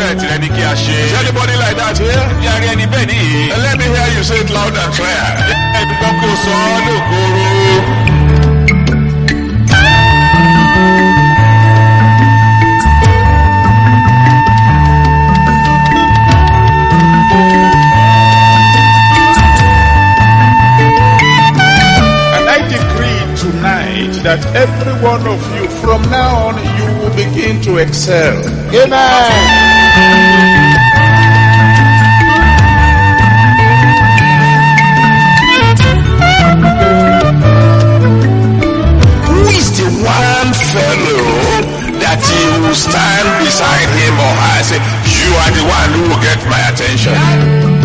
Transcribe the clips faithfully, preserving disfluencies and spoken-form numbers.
Is anybody like that here? And let me hear you say it loud and clear. That every one of you, from now on, you will begin to excel. Amen. Who is the one fellow that you will stand beside him or her? Say, you are the one who will get my attention.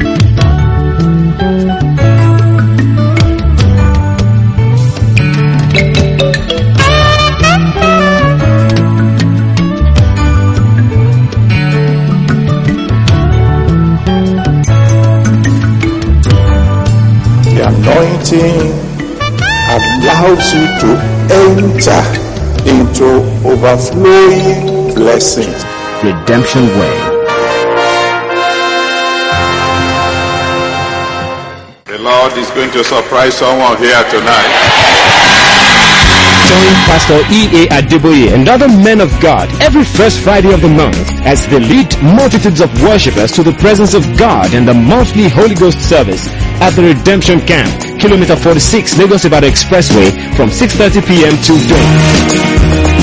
Anointing allows you to enter into overflowing blessings. Redemption Way. The Lord is going to surprise someone here tonight. Join Pastor E A Adeboye and other men of God every first Friday of the month as they lead multitudes of worshippers to the presence of God in the monthly Holy Ghost service at the Redemption Camp, Kilometer forty-six, Lagos Ibadan Expressway, from six thirty p.m. to dawn.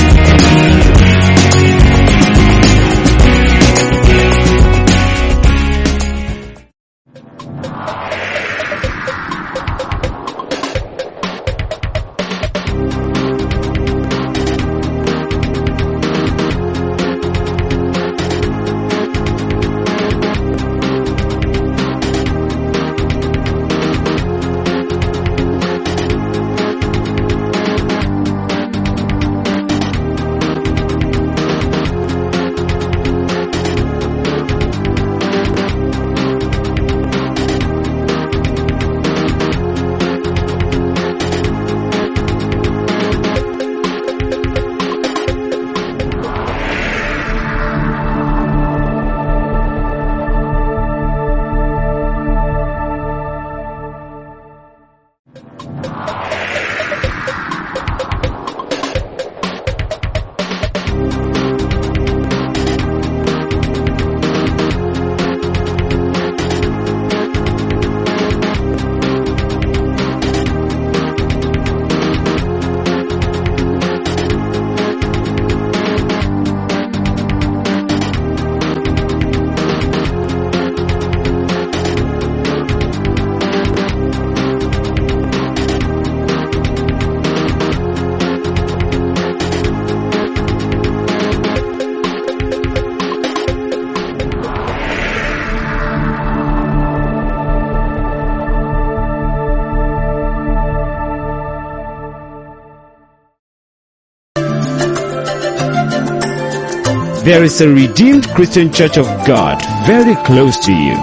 There is a Redeemed Christian Church of God very close to you.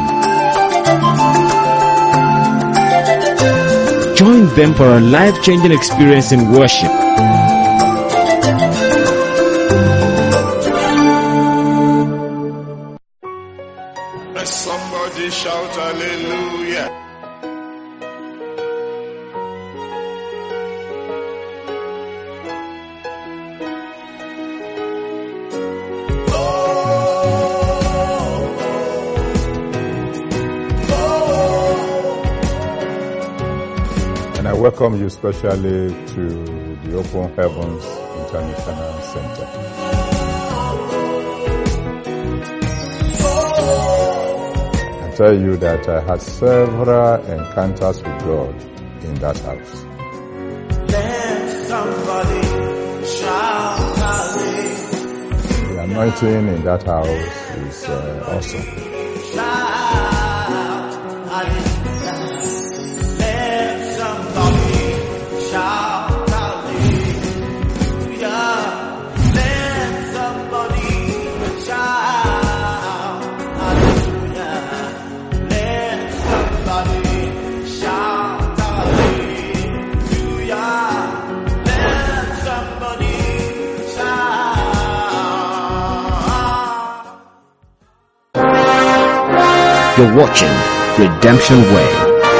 Join them for a life-changing experience in worship. Let somebody shout hallelujah. Welcome you specially to the Open Heavens International Center. I tell you that I had several encounters with God in that house. Let somebody shout hallelujah. The anointing in that house is uh, awesome. Shout hallelujah. You're watching Redemption Way.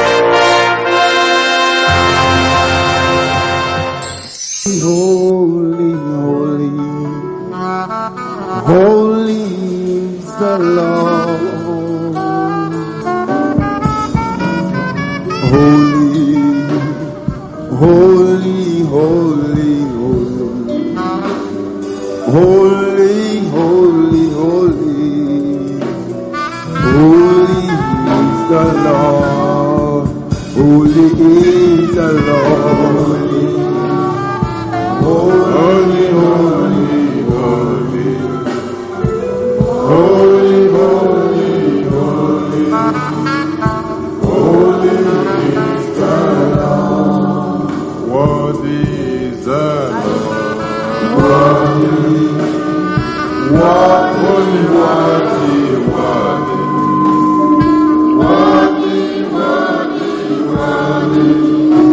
Holy, holy, holy is the Lord. Holy, holy, holy, holy, holy, holy, holy is the Lord. Holy is the Lord. Holy, holy, holy, holy, holy, holy, holy is the Lord. Worthy is the Lord. Worthy, worthy, worthy, worthy, worthy, worthy, worthy.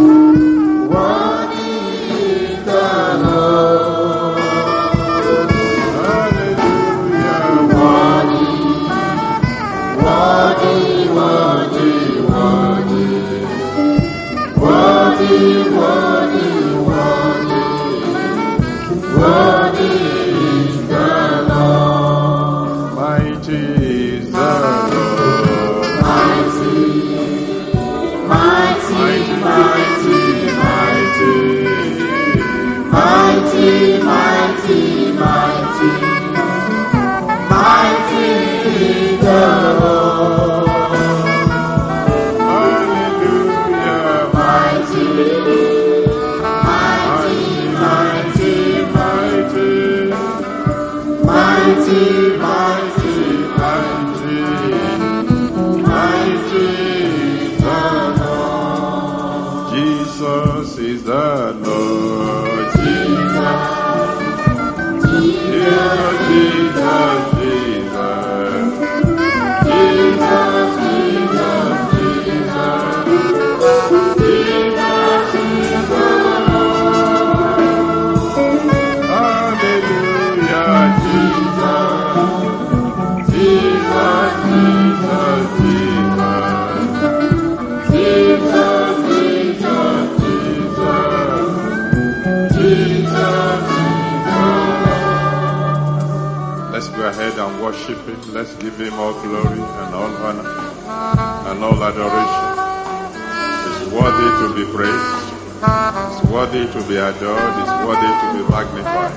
Let's give him all glory and all honor and all adoration. He's worthy to be praised. He's worthy to be adored. He's worthy to be magnified.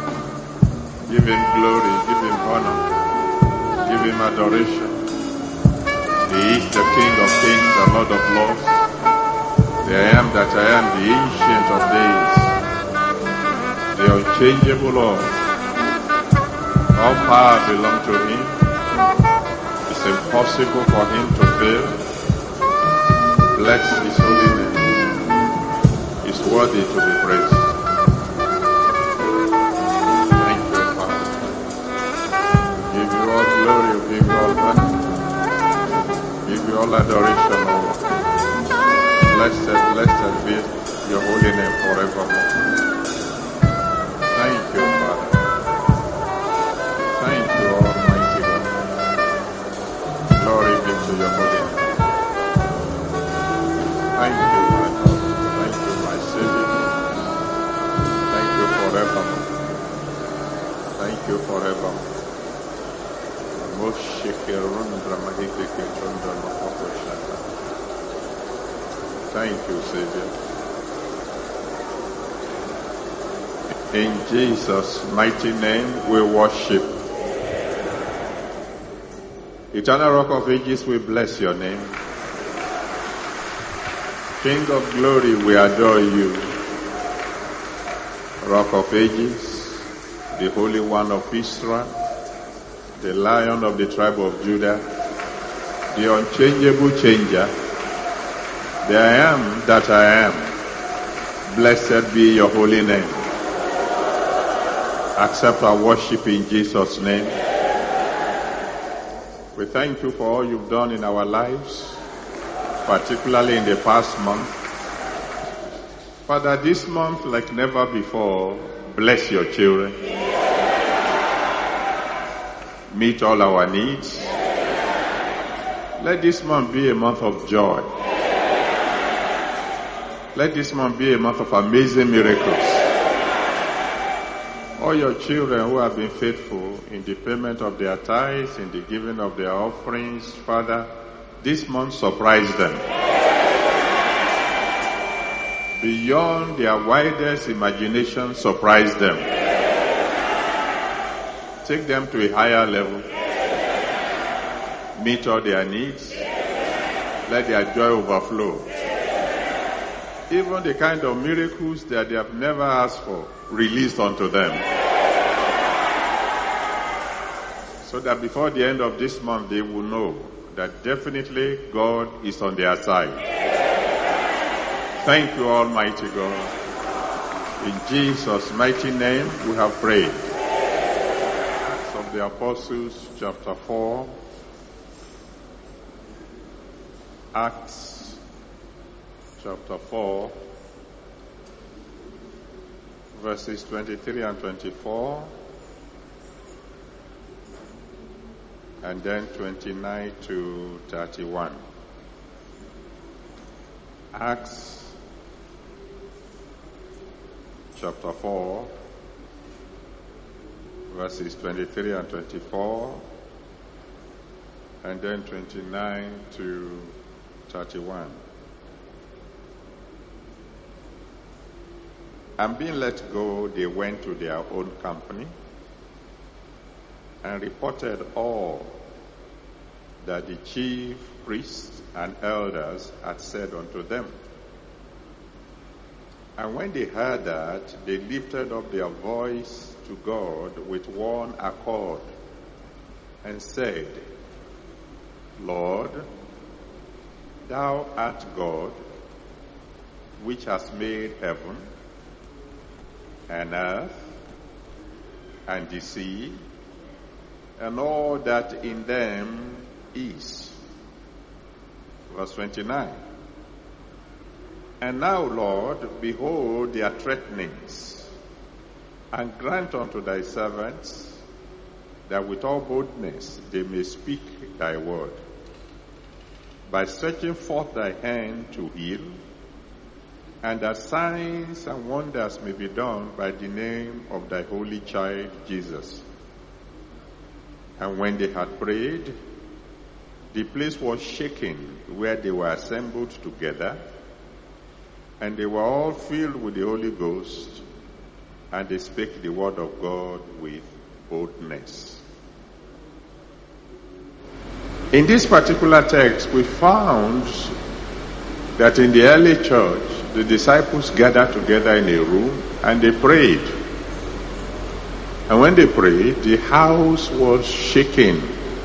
Give him glory. Give him honor. Give him adoration. He is the King of kings, the Lord of lords. The I am that I am, the Ancient of days, the unchangeable Lord. All power belongs to him. It's impossible for him to fail. Bless his holy name. He's worthy to be praised. Thank you, Father. We give you all glory, we give you all honor, we give you all adoration, Lord. Blessed, blessed be your holy name forevermore. Thank you, Father. Thank you, Almighty God. Glory be to your holy name. Thank you, my Lord. Thank you, my Savior. Thank you forevermore. Thank you forevermore. Thank you, Savior. In Jesus' mighty name we worship. Eternal Rock of Ages, we bless your name. King of glory, we adore you. Rock of Ages, the Holy One of Israel, the Lion of the tribe of Judah, the unchangeable changer, the I am that I am. Blessed be your holy name. Accept our worship in Jesus' name. We thank you for all you've done in our lives, particularly in the past month. Father, this month, like never before, bless your children. Meet all our needs. Let this month be a month of joy. Let this month be a month of amazing miracles. All your children who have been faithful in the payment of their tithes, in the giving of their offerings, Father, this month surprise them. Beyond their widest imagination, surprise them. Take them to a higher level. Meet all their needs. Let their joy overflow. Even the kind of miracles that they have never asked for, released unto them. So that before the end of this month, they will know that definitely God is on their side. Thank you, Almighty God. In Jesus' mighty name, we have prayed. Acts of the Apostles, chapter four. Acts, chapter four, verses twenty-three and twenty-four, and then twenty-nine to thirty-one. Acts, chapter four, verses twenty-three and twenty-four, and then twenty-nine to thirty-one. And being let go, they went to their own company and reported all that the chief priests and elders had said unto them. And when they heard that, they lifted up their voice to God with one accord and said, Lord, Thou art God, which hast made heaven and earth and the sea and all that in them is. Verse twenty-nine. And now, Lord, behold their threatenings, and grant unto thy servants that with all boldness they may speak thy word, by stretching forth thy hand to heal, and that signs and wonders may be done by the name of thy holy child Jesus. And when they had prayed, the place was shaken where they were assembled together, and they were all filled with the Holy Ghost, and they spake the word of God with boldness. In this particular text, we found that in the early church, the disciples gathered together in a room and they prayed. And when they prayed, the house was shaking.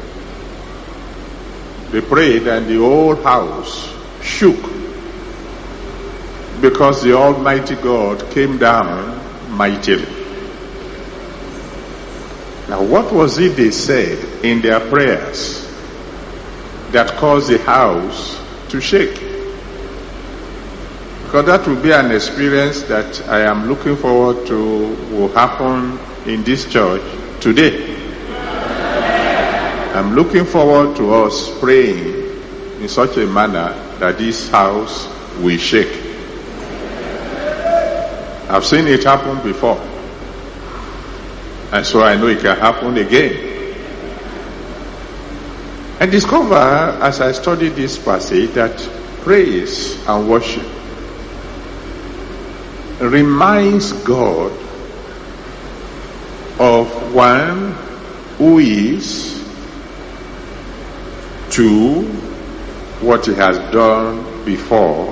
They prayed and the whole house shook because the Almighty God came down mightily. Now, what was it they said in their prayers that caused the house to shake? Because that will be an experience that I am looking forward to will happen in this church today. I'm looking forward to us praying in such a manner that this house will shake. I've seen it happen before, and so I know it can happen again. I discover as I study this passage that praise and worship reminds God of one who is, two, what he has done before,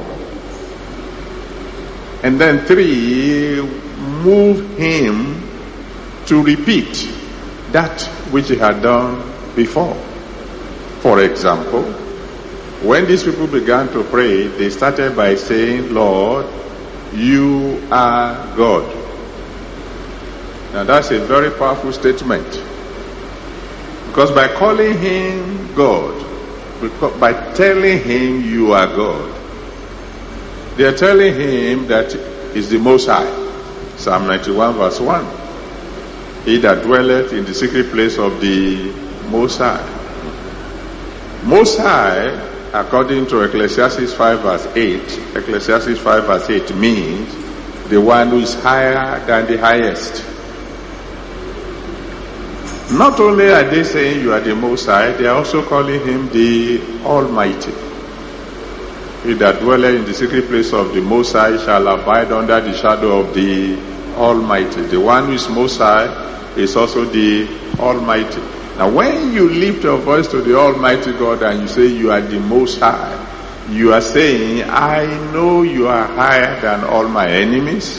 and then three, move him to repeat that which he had done before. For example, when these people began to pray, they started by saying, Lord, you are God. Now that's a very powerful statement. Because by calling him God, by telling him you are God, they are telling him that he's the Most High. Psalm ninety-one verse one. He that dwelleth in the secret place of the Most High. Most High, according to Ecclesiastes five verse eight, Ecclesiastes five verse eight means the one who is higher than the highest. Not only are they saying you are the Most High, they are also calling him the Almighty. He that dwelleth in the secret place of the Most High shall abide under the shadow of the Almighty. The one who is Most High is also the Almighty. Now when you lift your voice to the Almighty God and you say you are the Most High, you are saying, I know you are higher than all my enemies.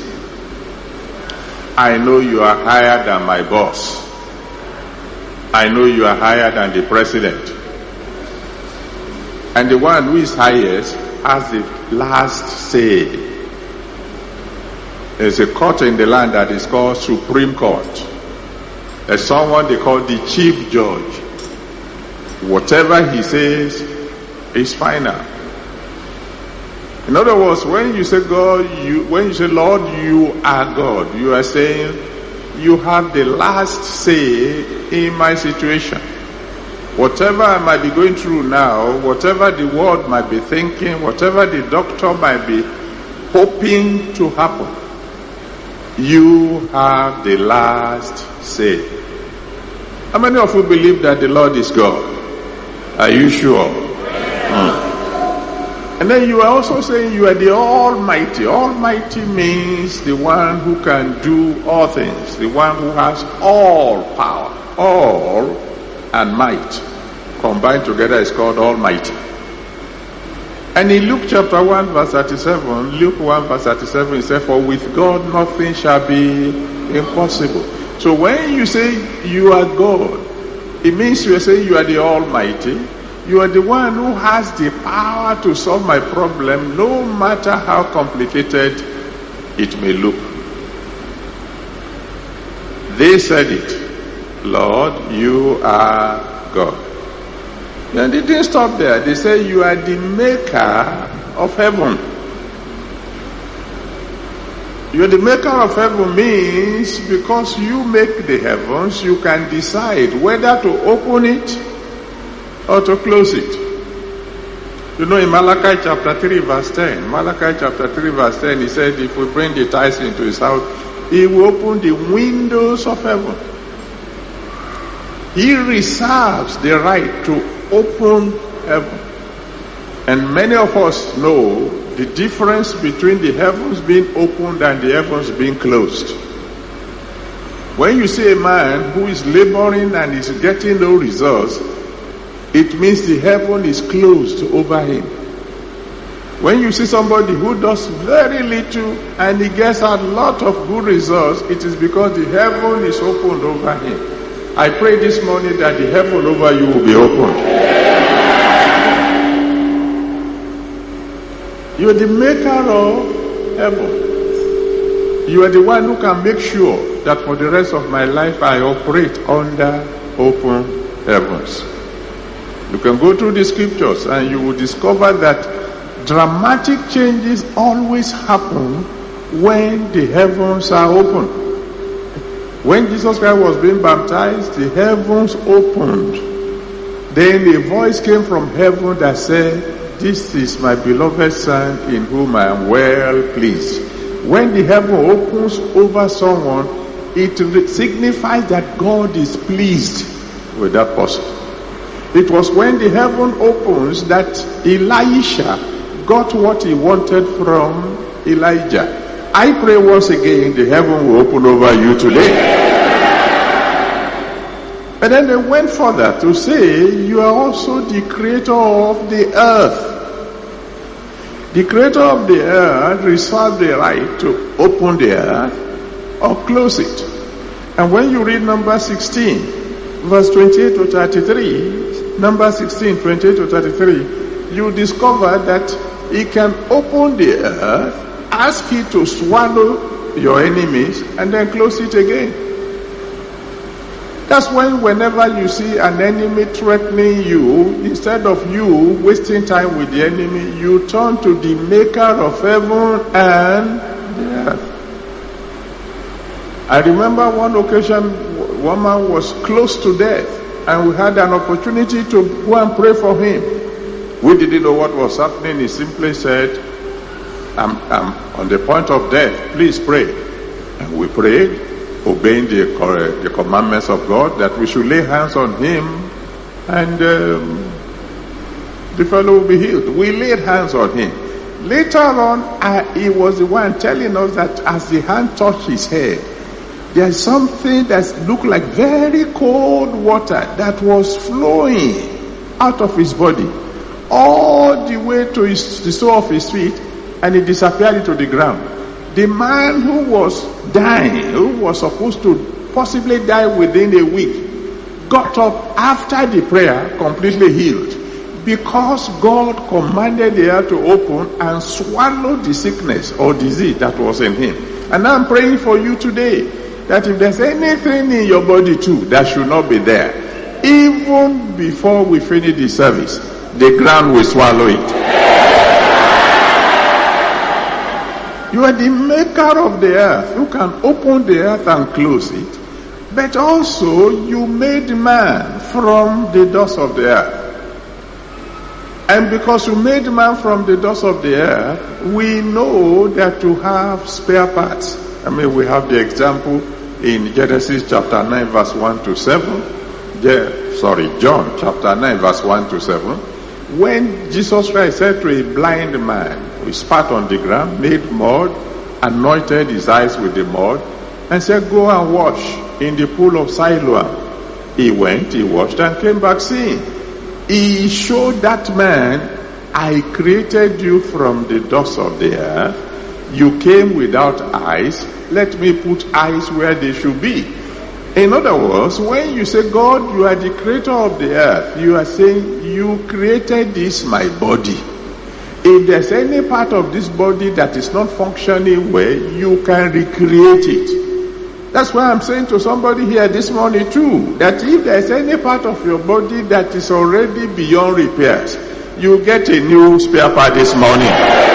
I know you are higher than my boss. I know you are higher than the president. And the one who is highest has the last say. There's a court in the land that is called Supreme Court. There's someone they call the Chief Judge. Whatever he says is final. In other words, when you say God, you when you say Lord, you are God, you are saying you have the last say in my situation. Whatever I might be going through now, whatever the world might be thinking, whatever the doctor might be hoping to happen, you have the last say. How many of you believe that the Lord is God? Are you sure? Mm. And then you are also saying you are the Almighty. Almighty means the one who can do all things, the one who has all power, all and might combined together is called Almighty. And in Luke chapter one verse thirty-seven, Luke one verse thirty-seven, it says, for with God nothing shall be impossible. So when you say you are God, it means you are saying you are the Almighty. You are the one who has the power to solve my problem, no matter how complicated it may look. They said it, Lord, you are God. And they didn't stop there. They said you are the maker of heaven. You are the maker of heaven means because you make the heavens, you can decide whether to open it or to close it. You know, in Malachi chapter three verse ten, Malachi chapter three verse ten, he said if we bring the tithes into his house, he will open the windows of heaven. He reserves the right to open heaven. And many of us know the difference between the heavens being opened and the heavens being closed. When you see a man who is laboring and is getting no results, it means the heaven is closed over him. When you see somebody who does very little and he gets a lot of good results, it is because the heaven is opened over him. I pray this morning that the heaven over you will be opened. You are the maker of heaven. You are the one who can make sure that for the rest of my life I operate under open heavens. You can go through the scriptures and you will discover that dramatic changes always happen when the heavens are open. When Jesus Christ was being baptized, the heavens opened. Then a voice came from heaven that said, this is my beloved Son in whom I am well pleased. When the heaven opens over someone, it signifies that God is pleased with that person. It was when the heaven opens that Elisha got what he wanted from Elijah. I pray once again the heaven will open over you today. And then they went further to say, you are also the creator of the earth. The creator of the earth reserves the right to open the earth or close it. And when you read number sixteen, verse twenty-eight to thirty-three, number sixteen, twenty-eight to thirty-three, you discover that he can open the earth, ask it to swallow your enemies, and then close it again. That's when whenever you see an enemy threatening you, instead of you wasting time with the enemy, you turn to the maker of heaven and the earth. I remember one occasion, one man was close to death. and we had an opportunity to go and pray for him. We didn't know what was happening. He simply said, I'm, I'm on the point of death, please pray. And we prayed, obeying the, uh, the commandments of God, that we should lay hands on him, and um, the fellow will be healed. We laid hands on him. Later on, uh, he was the one telling us that as the hand touched his head, there's something that looked like very cold water that was flowing out of his body, all the way to his, the sole of his feet, and it disappeared into the ground. The man who was dying, who was supposed to possibly die within a week, got up after the prayer completely healed, because God commanded the air to open and swallow the sickness or disease that was in him. And I'm praying for you today that if there's anything in your body too that should not be there, even before we finish the service, the ground will swallow it. You are the maker of the earth, who can open the earth and close it. But also you made man from the dust of the earth. And because you made man from the dust of the earth, we know that to have spare parts. I mean, we have the example in Genesis chapter nine verse one to seven. Yeah, sorry, John chapter nine verse one to seven. When Jesus Christ said to a blind man, he spat on the ground, made mud, anointed his eyes with the mud, and said, go and wash in the pool of Siloam. He went, he washed, and came back seeing. He showed that man, I created you from the dust of the earth. You came without eyes. Let me put eyes where they should be. In other words, when you say, God, you are the creator of the earth, you are saying, you created this, my body. If there's any part of this body that is not functioning well, you can recreate it. That's why I'm saying to somebody here this morning too, that if there's any part of your body that is already beyond repairs, you get a new spare part this morning.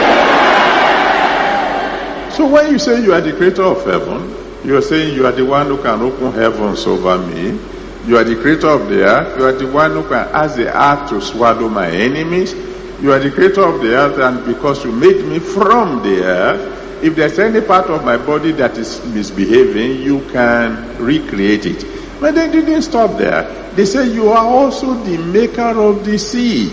So when you say you are the creator of heaven, you are saying you are the one who can open heavens over me. You are the creator of the earth. You are the one who can ask the earth to swallow my enemies. You are the creator of the earth, and because you made me from the earth, if there's any part of my body that is misbehaving, you can recreate it. But they didn't stop there. They said you are also the maker of the sea.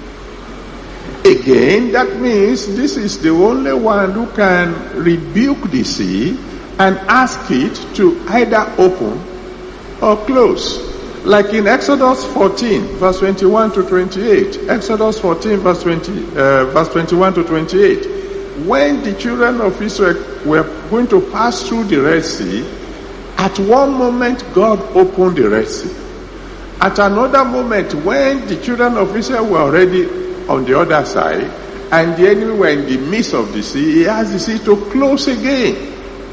Again, that means this is the only one who can rebuke the sea and ask it to either open or close. Like in Exodus fourteen, verse twenty-one to twenty-eight. Exodus fourteen, verse twenty, uh, verse twenty-one to twenty-eight. When the children of Israel were going to pass through the Red Sea, at one moment God opened the Red Sea. At another moment, when the children of Israel were already on the other side, and the enemy were in the midst of the sea, he asked the sea to close again.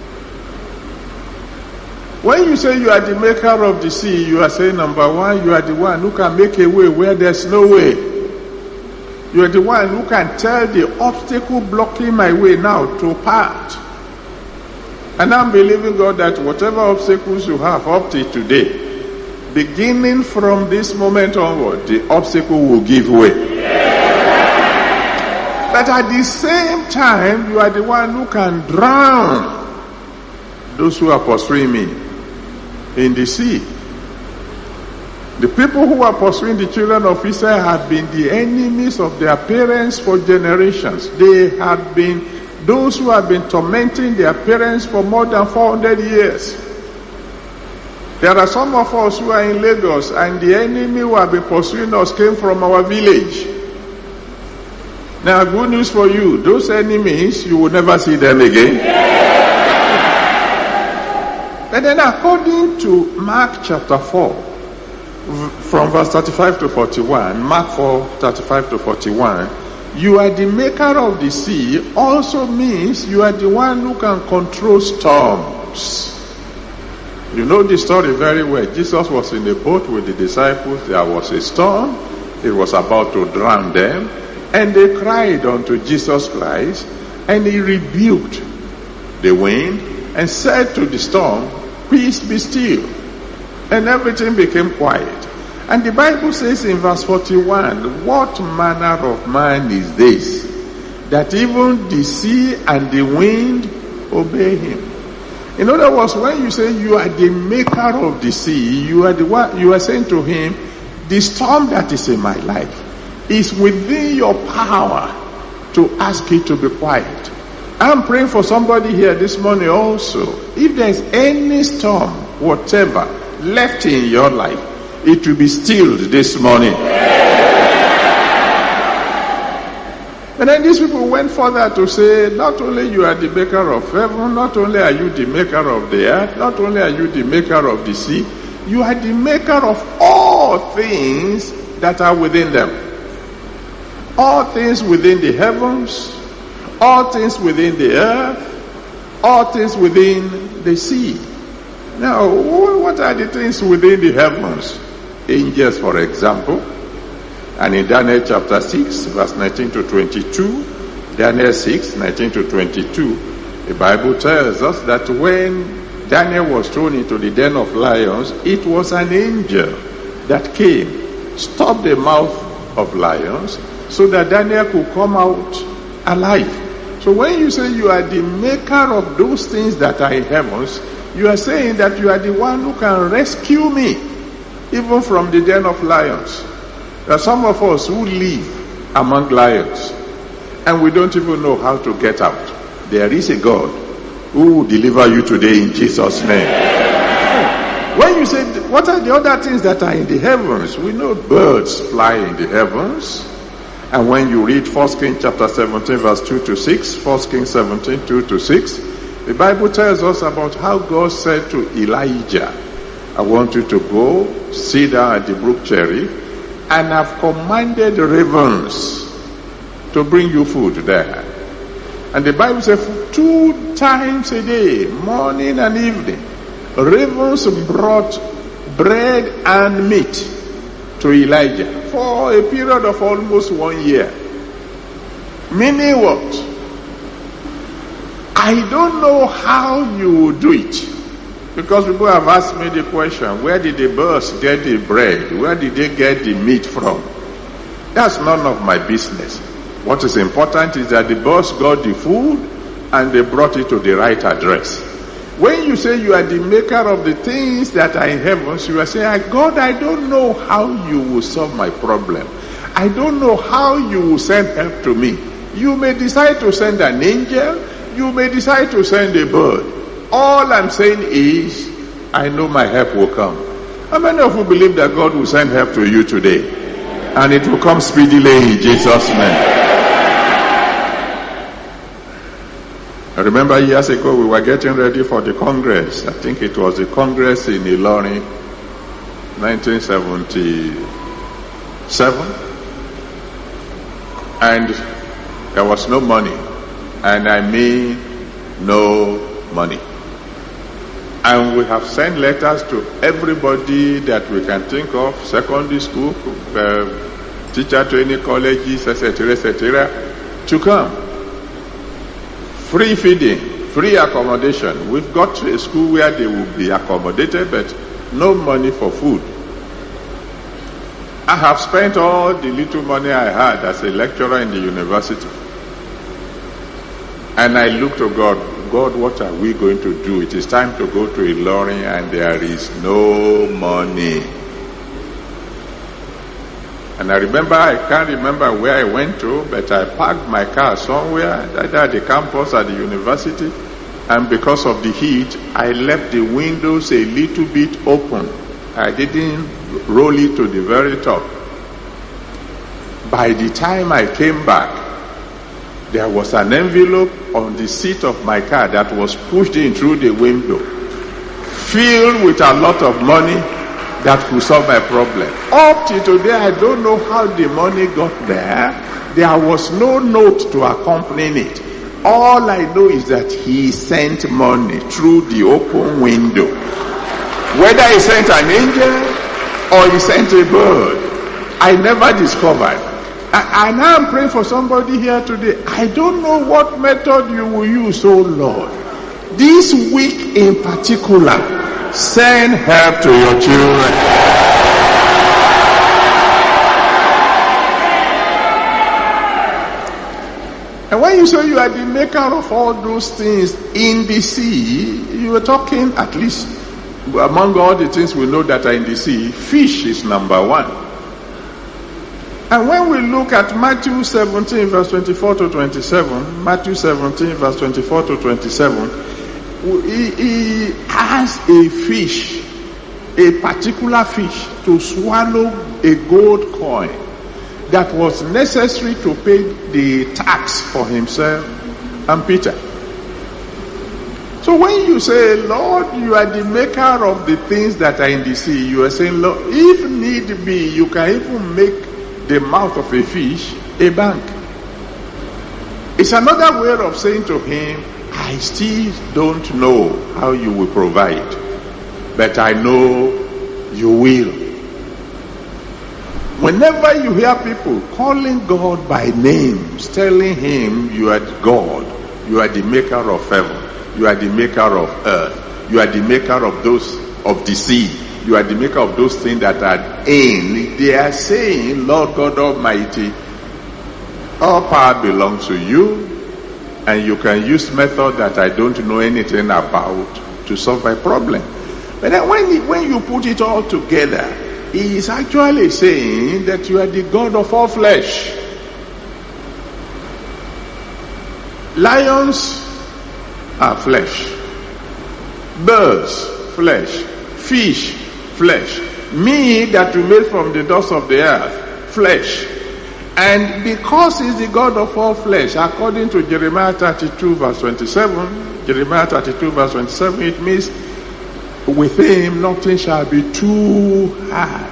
When you say you are the maker of the sea, you are saying, number one, you are the one who can make a way where there's no way. You are the one who can tell the obstacle blocking my way now to part. And I'm believing God that whatever obstacles you have up to today, beginning from this moment onward, the obstacle will give way. But at the same time, you are the one who can drown those who are pursuing me in the sea. The people who are pursuing the children of Israel had been the enemies of their parents for generations. They had been those who have been tormenting their parents for more than four hundred years. There are some of us who are in Lagos, and the enemy who have been pursuing us came from our village. Now, good news for you, those enemies, you will never see them again. But then according to Mark chapter four, from verse thirty-five to forty-one, Mark four, thirty-five to forty-one, you are the maker of the sea also means you are the one who can control storms. You know the story very well. Jesus was in a boat with the disciples. There was a storm. It was about to drown them. And they cried unto Jesus Christ, and he rebuked the wind and said to the storm, peace be still. And everything became quiet. And the Bible says in verse forty-one, what manner of man is this, that even the sea and the wind obey him? In other words, when you say you are the maker of the sea, you are the one, you are saying to him, the storm that is in my life is within your power to ask it to be quiet. I'm praying for somebody here this morning also. If there's any storm, whatever, left in your life, it will be stilled this morning. And then these people went further to say, not only you are the maker of heaven, not only are you the maker of the earth, not only are you the maker of the sea, you are the maker of all things that are within them. All things within the heavens, all things within the earth, all things within the sea. Now, what are the things within the heavens? Angels, for example. And in Daniel chapter six, verse nineteen to twenty-two, Daniel six, nineteen to twenty-two, the Bible tells us that when Daniel was thrown into the den of lions, it was an angel that came, stopped the mouth of lions, so that Daniel could come out alive. So when you say you are the maker of those things that are in heavens, you are saying that you are the one who can rescue me, even from the den of lions. There are some of us who live among lions, and we don't even know how to get out. There is a God who will deliver you today in Jesus' name. When you say, what are the other things that are in the heavens? We know birds fly in the heavens. And when you read First Kings chapter seventeen, verse two to six, First Kings seventeen, two to six, the Bible tells us about how God said to Elijah, I want you to go, sit down at the brook Cherry, and I've commanded the ravens to bring you food there. And the Bible says two times a day, morning and evening, ravens brought bread and meat to Elijah for a period of almost one year. Meaning what? I don't know how you will do it. Because people have asked me the question, where did the birds get the bread? Where did they get the meat from? That's none of my business. What is important is that the birds got the food and they brought it to the right address. When you say you are the maker of the things that are in heavens, you are saying, God, I don't know how you will solve my problem. I don't know how you will send help to me. You may decide to send an angel. You may decide to send a bird. All I'm saying is, I know my help will come. How many of you believe that God will send help to you today? And it will come speedily in Jesus' name. I remember years ago we were getting ready for the Congress. I think it was the Congress in Ilorin, nineteen seventy-seven. And there was no money. And I mean no money. And we have sent letters to everybody that we can think of, secondary school, uh, teacher training colleges, et cetera, et cetera, to come. Free feeding, free accommodation. We've got a school where they will be accommodated, but no money for food. I have spent all the little money I had as a lecturer in the university. And I look to God, God, what are we going to do? It is time to go to Ilorin and there is no money. And I remember, I can't remember where I went to, but I parked my car somewhere, either at the campus at the university, and because of the heat, I left the windows a little bit open. I didn't roll it to the very top. By the time I came back, there was an envelope on the seat of my car that was pushed in through the window, filled with a lot of money that could solve my problem. Up till today, I don't know how the money got there. There was no note to accompany it. All I know is that he sent money through the open window. Whether he sent an angel or he sent a bird, I never discovered. And I'm praying for somebody here today. I don't know what method you will use, oh Lord. This week in particular, send help to your children. when you say you are the maker of all those things in the sea, you are talking, at least among all the things we know that are in the sea, fish is number one. And when we look at Matthew seventeen verse twenty-four to twenty-seven, Matthew seventeen verse twenty-four to twenty-seven, he, he has a fish, a particular fish, to swallow a gold coin that was necessary to pay the tax for himself and Peter. So when you say, Lord, you are the maker of the things that are in the sea, you are saying, Lord, if need be, you can even make the mouth of a fish a bank. It's another way of saying to him, I still don't know how you will provide, but I know you will. Whenever you hear people calling God by names, telling him you are God, you are the maker of heaven, you are the maker of earth, you are the maker of those of the sea, you are the maker of those things that are in, they are saying, Lord God Almighty, all power belongs to you, and you can use method that I don't know anything about to solve my problem. But then when, when you put it all together, he is actually saying that you are the God of all flesh. Lions are flesh. Birds, flesh. Fish, flesh. Me that you made from the dust of the earth, flesh. And because he's the God of all flesh, according to Jeremiah thirty-two verse twenty-seven, Jeremiah thirty-two verse twenty-seven, it means with him nothing shall be too hard.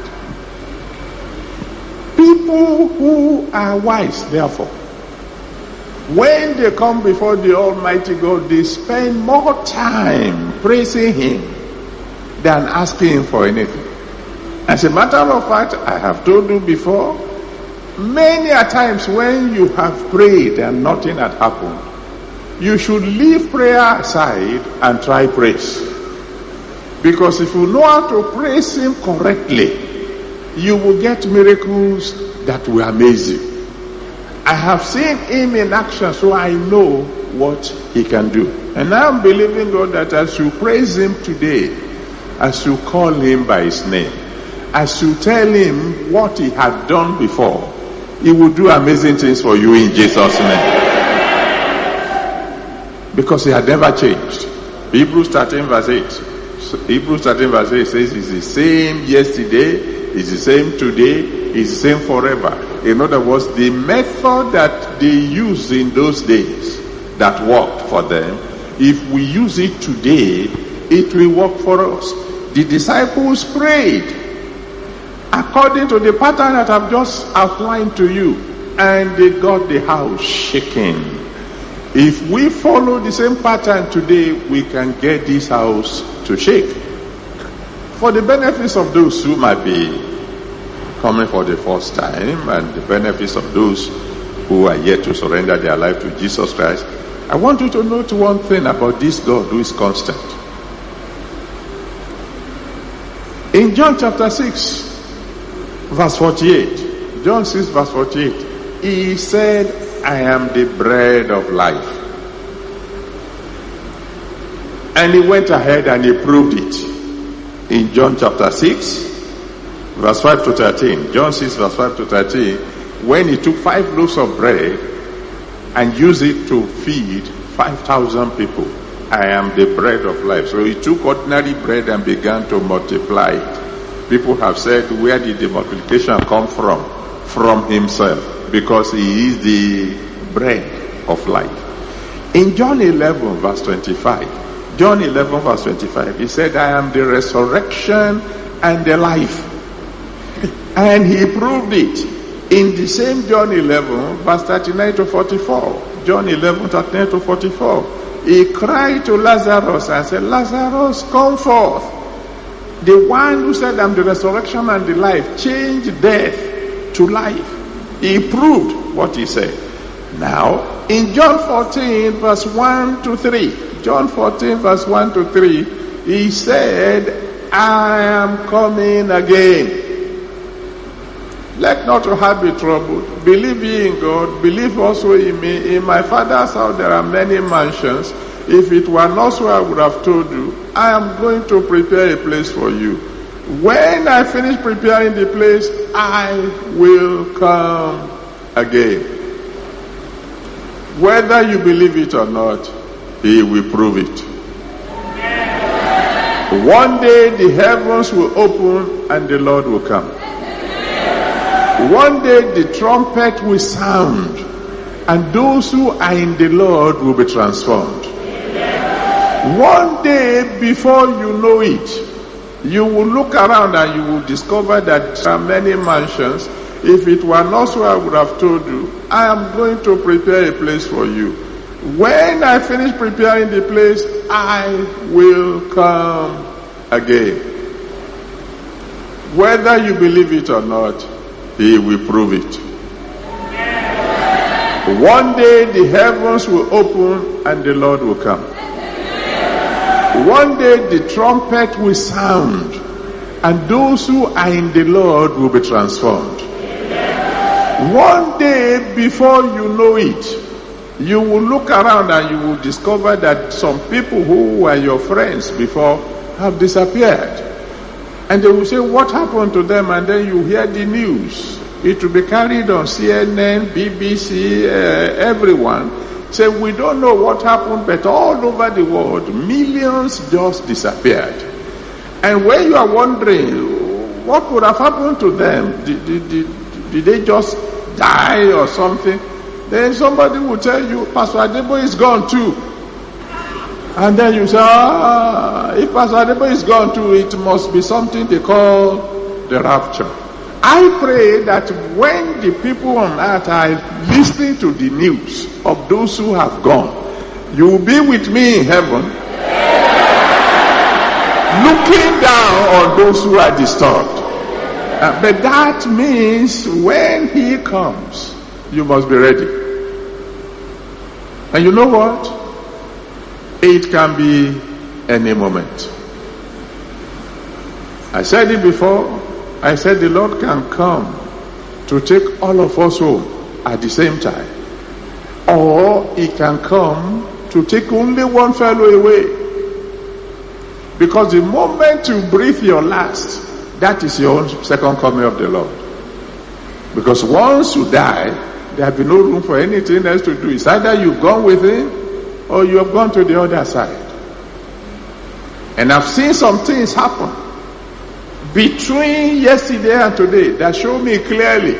People who are wise, therefore, when they come before the Almighty God, they spend more time praising him than asking him for anything. As a matter of fact, I have told you before, many a times when you have prayed and nothing had happened, you should leave prayer aside and try praise. Because if you know how to praise him correctly, you will get miracles that will amaze you. I have seen him in action, so I know what he can do. And I'm believing God that as you praise him today, as you call him by his name, as you tell him what he had done before, he will do amazing things for you in Jesus' name. Because he had never changed. Hebrews thirteen verse eight. Hebrews thirteen verse eight says it's the same yesterday, it's the same today, it's the same forever. In other words, the method that they used in those days that worked for them, if we use it today, it will work for us. The disciples prayed according to the pattern that I've just outlined to you, and they got the house shaking. If we follow the same pattern today, we can get this house to shake. For the benefits of those who might be coming for the first time, and the benefits of those who are yet to surrender their life to Jesus Christ, I want you to note one thing about this God who is constant. In John chapter six, verse forty-eight, John six verse forty-eight, he said, I am the bread of life. And he went ahead and he proved it. In John chapter six, verse five to thirteen, John six verse five to thirteen, when he took five loaves of bread and used it to feed five thousand people, I am the bread of life. So he took ordinary bread and began to multiply it. People have said, where did the multiplication come from? From himself, because he is the bread of life. In John eleven verse twenty-five, John eleven verse twenty-five, he said, I am the resurrection and the life. And he proved it in the same John eleven verse thirty-nine to forty-four. John eleven thirty-nine to forty-four. He cried to Lazarus and said, Lazarus, come forth. The one who said, I'm the resurrection and the life, changed death to life. He proved what he said. Now, in John fourteen verse one to three, John fourteen verse one to three, he said, I am coming again. Let not your heart be troubled. Believe ye in God. Believe also in me. In my Father's house there are many mansions. If it were not so, I would have told you. I am going to prepare a place for you. When I finish preparing the place, I will come again. Whether you believe it or not, he will prove it. One day the heavens will open and the Lord will come. One day the trumpet will sound and those who are in the Lord will be transformed. One day before you know it, you will look around and you will discover that there are many mansions. If it were not so, I would have told you. I am going to prepare a place for you. When I finish preparing the place, I will come again. Whether you believe it or not, he will prove it. One day the heavens will open and the Lord will come. One day the trumpet will sound and those who are in the Lord will be transformed. One day before you know it, you will look around and you will discover that some people who were your friends before have disappeared. And they will say, what happened to them? And then you hear the news. It will be carried on C N N, B B C, uh, everyone. Say, we don't know what happened, but all over the world, millions just disappeared. And when you are wondering, what would have happened to them? Did, did, did, did they just die or something? Then somebody will tell you, Pastor Adebo is gone too. And then you say, ah, if Pastor Adebo is gone too, it must be something they call the rapture. I pray that when the people on earth are listening to the news of those who have gone, you will be with me in heaven, looking down on those who are disturbed. Uh, but that means when he comes, you must be ready. And you know what? It can be any moment. I said it before. I said the Lord can come to take all of us home at the same time. Or he can come to take only one fellow away. Because the moment you breathe your last, that is your own second coming of the Lord. Because once you die, there will be no room for anything else to do. It's either you've gone with him or you have gone to the other side. And I've seen some things happen between yesterday and today that show me clearly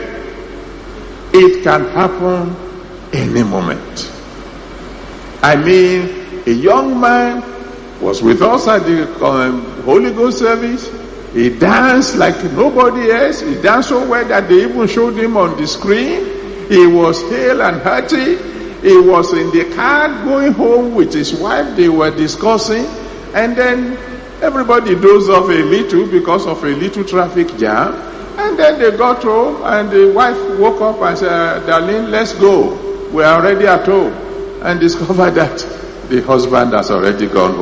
it can happen any moment. I mean, a young man was with us at the um, Holy Ghost service. He danced like nobody else. He danced so well that they even showed him on the screen. He was hale and hearty. He was in the car going home with his wife. They were discussing, and then everybody dozed off a little because of a little traffic jam. And then they got home and the wife woke up and said, darling, let's go. We are already at home. And discovered that the husband has already gone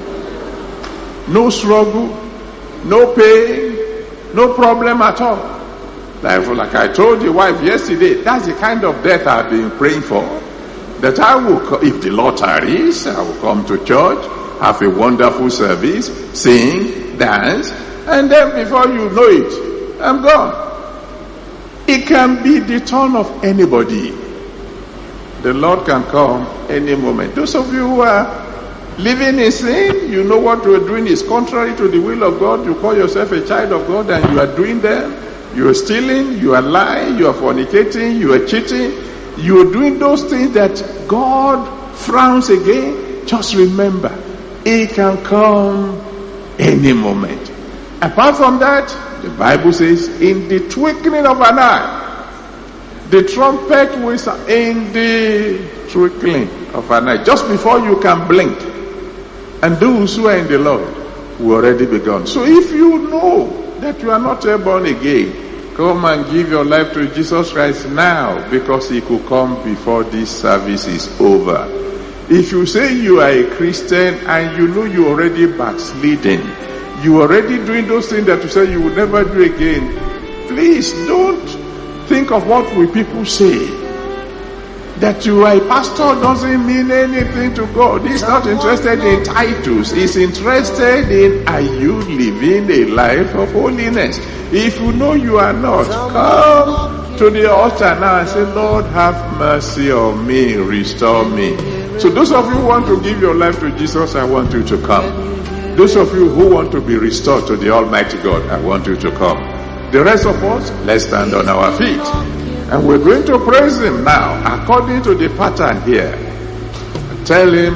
home. No struggle, no pain, no problem at all. Like, like I told the wife yesterday, that's the kind of death I've been praying for. That I will, if the Lord tarries, I will come to church, have a wonderful service, sing, dance, and then before you know it, I'm gone. It can be the turn of anybody. The Lord can come any moment. Those of you who are living in sin, you know what you are doing is contrary to the will of God. You call yourself a child of God and you are doing them. You are stealing, you are lying, you are fornicating, you are cheating. You are doing those things that God frowns again. Just remember, it can come any moment. Apart from that, the Bible says, in the twinkling of an eye, the trumpet will sound. In the twinkling of an eye, just before you can blink. And those who are in the Lord will already be gone. So if you know that you are not born again, come and give your life to Jesus Christ now, because he could come before this service is over. If you say you are a Christian and you know you already backslidden, you already doing those things that you say you will never do again, Please don't think of what will people say. That you are a pastor doesn't mean anything to God. He's not interested in titles. He's interested in, are you living a life of holiness? If you know you are not, come to the altar now and say, Lord, have mercy on me, restore me. So those of you who want to give your life to Jesus, I want you to come. Those of you who want to be restored to the Almighty God, I want you to come. The rest of us, let's stand on our feet. And we're going to praise him now, according to the pattern here. Tell him,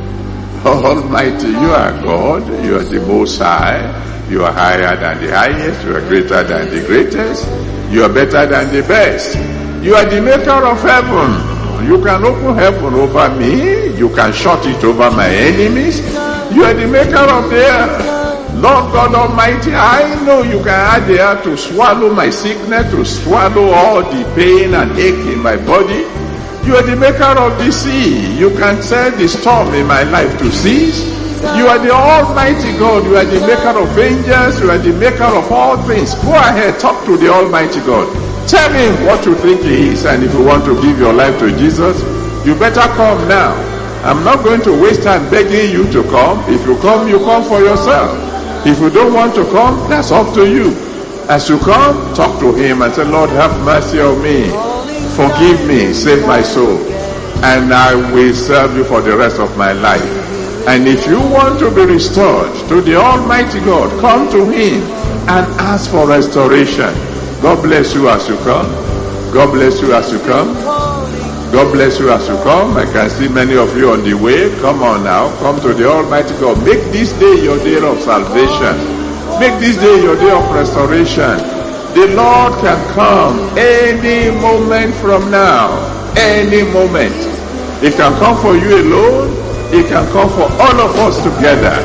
Almighty, you are God, you are the Most High, you are higher than the highest, you are greater than the greatest, you are better than the best. You are the maker of heaven. You can open heaven over me, you can shut it over my enemies. You are the maker of the earth. Lord God Almighty, I know you can add the air to swallow my sickness, to swallow all the pain and ache in my body. You are the maker of the sea. You can tell the storm in my life to cease. You are the Almighty God. You are the maker of angels. You are the maker of all things. Go ahead, talk to the Almighty God. Tell him what you think he is, and if you want to give your life to Jesus, you better come now. I'm not going to waste time begging you to come. If you come, you come for yourself. If you don't want to come, that's up to you. As you come, talk to him and say, Lord, have mercy on me. Forgive me, save my soul. And I will serve you for the rest of my life. And if you want to be restored to the Almighty God, come to him and ask for restoration. God bless you as you come. God bless you as you come. God bless you as you come. I can see many of you on the way. Come on now. Come to the Almighty God. Make this day your day of salvation. Make this day your day of restoration. The Lord can come any moment from now. Any moment. It can come for you alone. It can come for all of us together.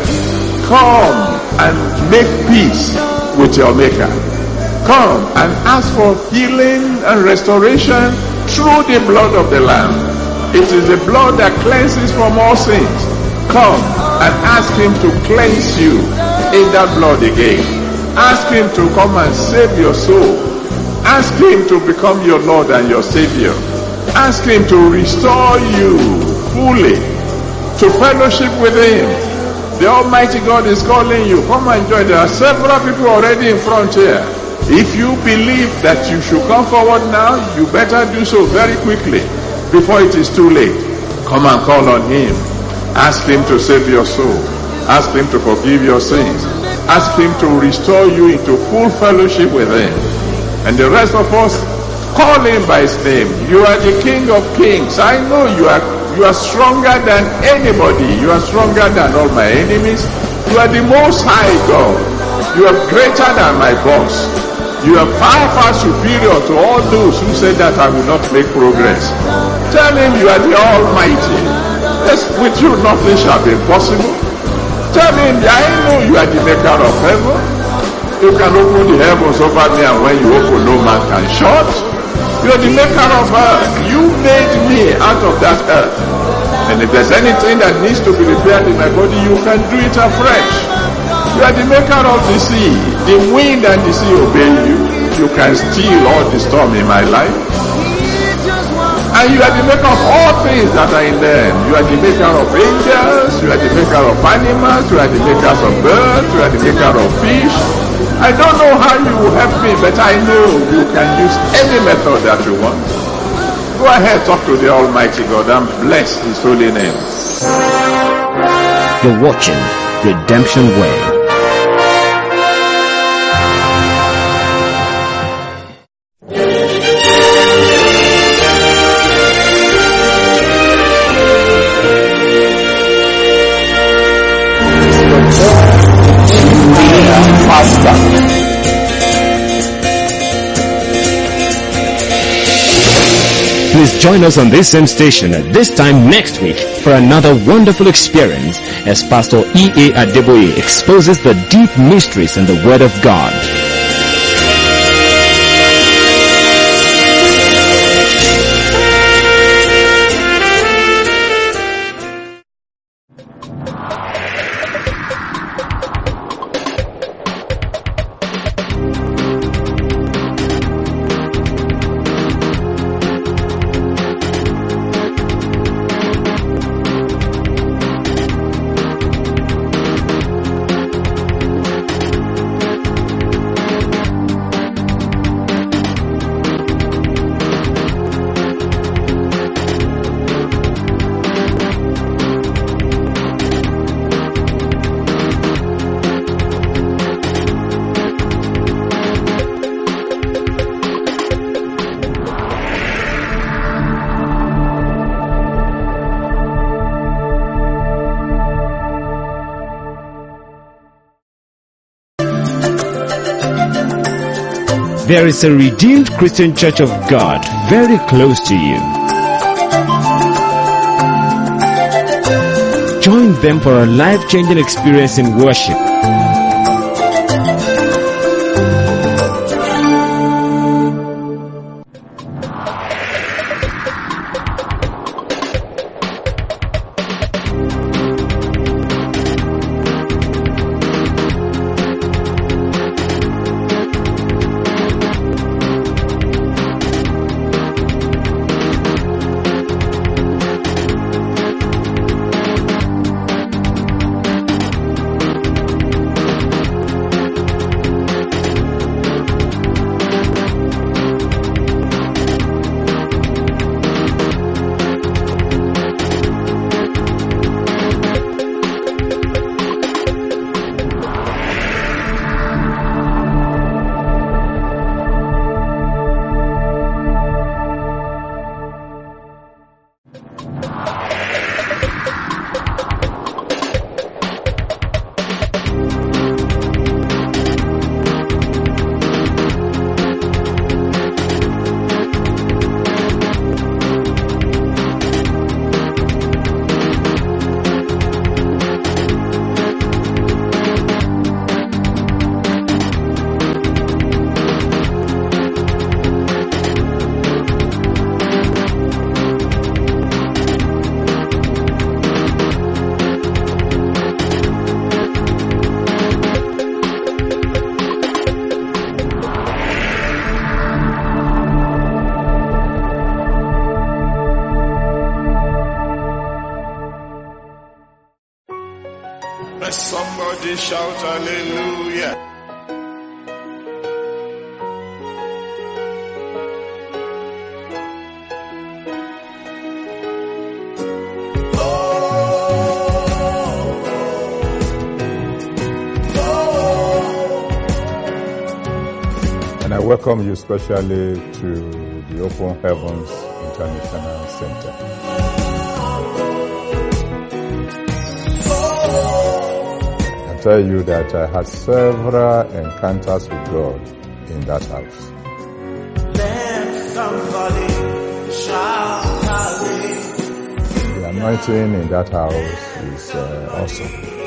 Come and make peace with your Maker. Come and ask for healing and restoration through the blood of the Lamb. It is the blood that cleanses from all sins. Come and ask him to cleanse you in that blood again. Ask him to come and save your soul. Ask him to become your Lord and your Savior. Ask him to restore you fully to fellowship with him. The Almighty God is calling you. Come and join. There are several people already in front here. If you believe that you should come forward now, you better do so very quickly before it is too late. Come and call on him. Ask him to save your soul. Ask him to forgive your sins. Ask him to restore you into full fellowship with him. And the rest of us, call him by his name. You are the King of Kings. I know you are, you are stronger than anybody. You are stronger than all my enemies. You are the Most High God. You are greater than my boss. You are far, far superior to all those who said that I will not make progress. Tell him you are the Almighty. Yes, with you nothing shall be impossible. Tell him, I know you are the maker of heaven. You can open the heavens over me, and when you open, no man can shut. You are the maker of earth. You made me out of that earth. And if there's anything that needs to be repaired in my body, you can do it afresh. You are the maker of the sea. The wind and the sea obey you. You can steal all the storm in my life. And you are the maker of all things that are in them. You are the maker of angels. You are the maker of animals. You are the makers of birds. You are the maker of fish. I don't know how you will help me, but I know you can use any method that you want. Go ahead, talk to the Almighty God and bless his holy name. You're watching Redemption Way. Please join us on this same station at this time next week for another wonderful experience as Pastor E A Adeboye exposes the deep mysteries in the Word of God. There is a Redeemed Christian Church of God very close to you. Join them for a life-changing experience in worship. Let somebody shout hallelujah. And I welcome you specially to the Open Heavens International Center. I tell you that I had several encounters with God in that house. Let somebody shout hallelujah. The anointing in that house is uh, awesome.